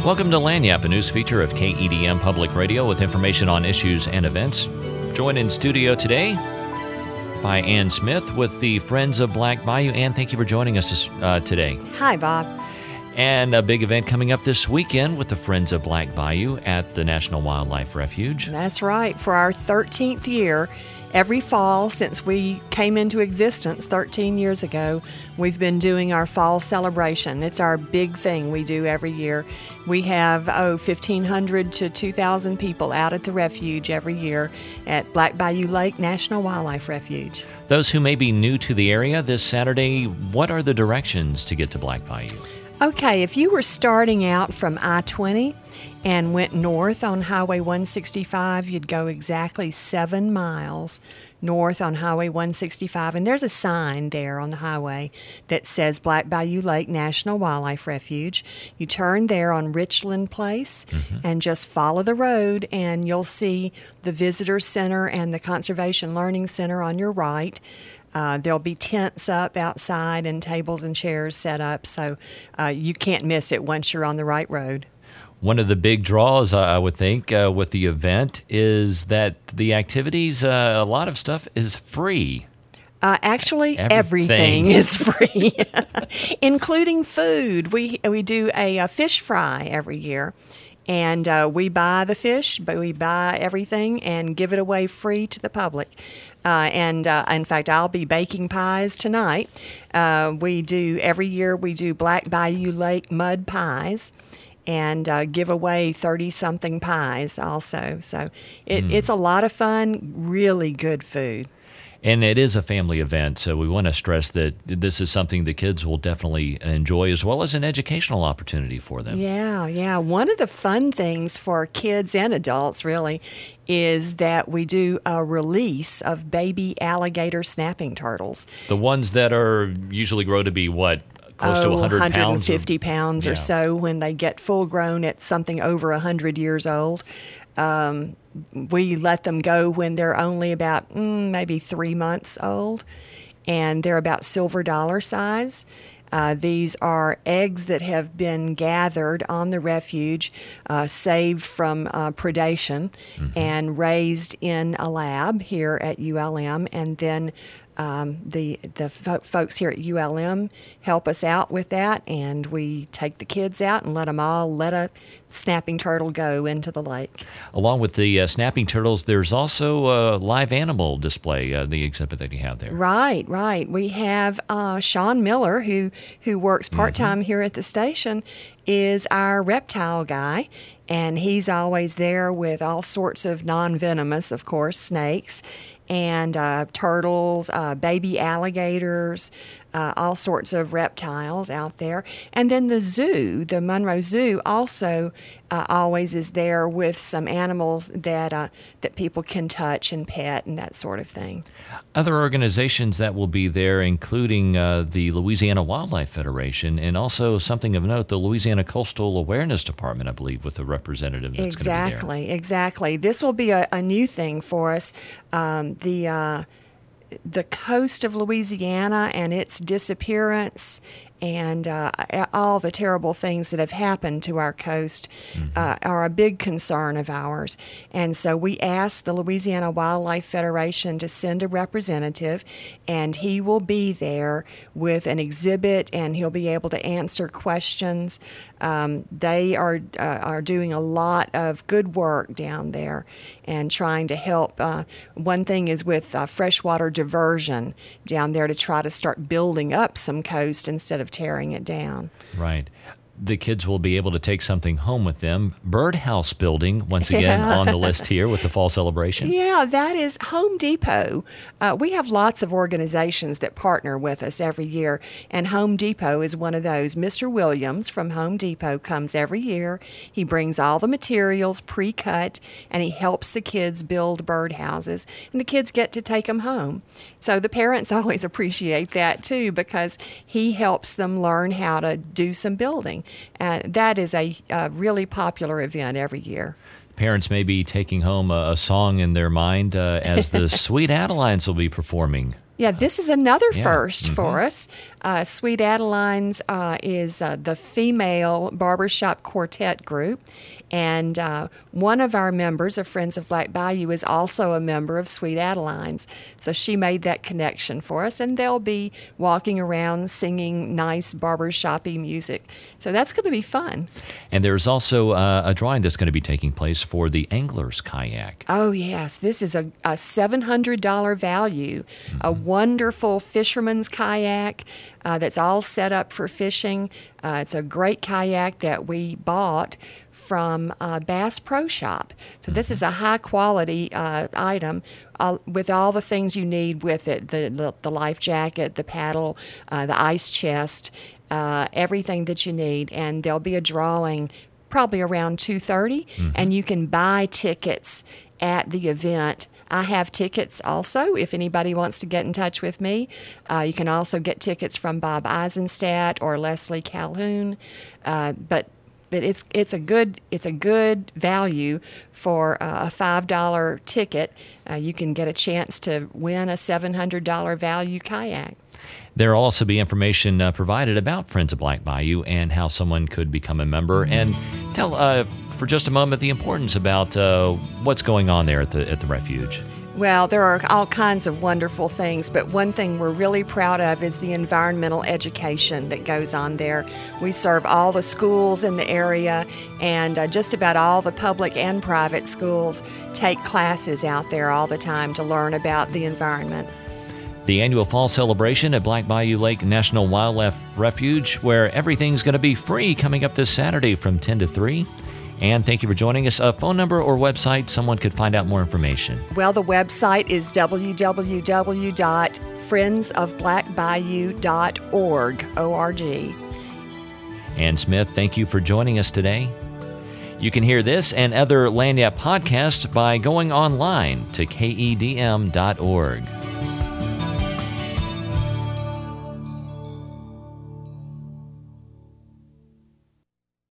Welcome to Lagniappe, a news feature of KEDM Public Radio with information on issues and events. Joined in studio today by Ann Smith with the Friends of Black Bayou. Ann, thank you for joining us today. Hi, Bob. And a big event coming up this weekend with the Friends of Black Bayou at the National Wildlife Refuge. That's right. For our 13th year, every fall since we came into existence 13 years ago, we've been doing our fall celebration. It's our big thing we do every year. We have, 1,500 to 2,000 people out at the refuge every year at Black Bayou Lake National Wildlife Refuge. Those who may be new to the area this Saturday, what are the directions to get to Black Bayou? Okay, if you were starting out from I-20 and went north on Highway 165, you'd go exactly 7 miles north on Highway 165, and there's a sign there on the highway that says Black Bayou Lake National Wildlife Refuge. You turn there on Richland Place and just follow the road, and you'll see the Visitor Center and the Conservation Learning Center on your right. There'll be tents up outside and tables and chairs set up, so you can't miss it once you're on the right road. One of the big draws, I would think, with the event is that the activities, a lot of stuff is free. Actually, everything is free, including food. We do a fish fry every year, and we buy the fish, but we buy everything and give it away free to the public. In fact, I'll be baking pies tonight. Every year we do Black Bayou Lake mud pies and give away 30-something pies also. So it's a lot of fun, really good food. And it is a family event, so we want to stress that this is something the kids will definitely enjoy, as well as an educational opportunity for them. Yeah. One of the fun things for kids and adults, really, is that we do a release of baby alligator snapping turtles. The ones that are usually grow to be what? Close to 100 pounds? 150 pounds or so when they get full grown at something over 100 years old. We let them go when they're only about maybe 3 months old, and they're about silver dollar size. These are eggs that have been gathered on the refuge, saved from predation, and raised in a lab here at ULM, and then the folks here at ULM help us out with that, and we take the kids out and let a snapping turtle go into the lake. Along with the snapping turtles, there's also a live animal display, the exhibit that you have there. Right. We have Sean Miller, who works part-time here at the station, is our reptile guy, and he's always there with all sorts of non-venomous, of course, snakes, and turtles, baby alligators, all sorts of reptiles out there. And then the zoo, the Monroe Zoo, also always is there with some animals that people can touch and pet and that sort of thing. Other organizations that will be there, including the Louisiana Wildlife Federation, and also something of note, the Louisiana Coastal Awareness Department, I believe, with a representative that's going to be there. Exactly. This will be a new thing for us. The coast of Louisiana and its disappearance and all the terrible things that have happened to our coast are a big concern of ours. And so we asked the Louisiana Wildlife Federation to send a representative, and he will be there with an exhibit, and he'll be able to answer questions. They are doing a lot of good work down there and trying to help. One thing is with freshwater diversion down there to try to start building up some coast instead of tearing it down. Right. The kids will be able to take something home with them. Birdhouse building, once again, on the list here with the fall celebration. Yeah, that is Home Depot. We have lots of organizations that partner with us every year, and Home Depot is one of those. Mr. Williams from Home Depot comes every year. He brings all the materials pre-cut, and he helps the kids build birdhouses, and the kids get to take them home. So the parents always appreciate that, too, because he helps them learn how to do some building. That is a really popular event every year. Parents may be taking home a song in their mind as the Sweet Adelines will be performing. Yeah, this is another first for us. Sweet Adelines is the female barbershop quartet group, and one of our members of Friends of Black Bayou is also a member of Sweet Adelines. So she made that connection for us, and they'll be walking around singing nice barbershop-y music. So that's going to be fun. And there's also a drawing that's going to be taking place for the Angler's Kayak. Oh, yes. This is a $700 value, a wonderful fisherman's kayak that's all set up for fishing. It's a great kayak that we bought from Bass Pro Shop. So this is a high-quality item with all the things you need with it, the life jacket, the paddle, the ice chest, everything that you need. And there'll be a drawing probably around 2:30, and you can buy tickets at the event. I have tickets also if anybody wants to get in touch with me. You can also get tickets from Bob Eisenstadt or Leslie Calhoun. But it's a good value for a $5 ticket. You can get a chance to win a $700 value kayak. There will also be information provided about Friends of Black Bayou and how someone could become a member. And tell for just a moment the importance about what's going on there at the refuge. Well, there are all kinds of wonderful things, but one thing we're really proud of is the environmental education that goes on there. We serve all the schools in the area, and just about all the public and private schools take classes out there all the time to learn about the environment. The annual fall celebration at Black Bayou Lake National Wildlife Refuge, where everything's going to be free, coming up this Saturday from 10 to 3. And thank you for joining us. A phone number or website someone could find out more information. Well, the website is www.friendsofblackbayou.org, O-R-G. Ann Smith, thank you for joining us today. You can hear this and other Lagniappe podcasts by going online to KEDM.org.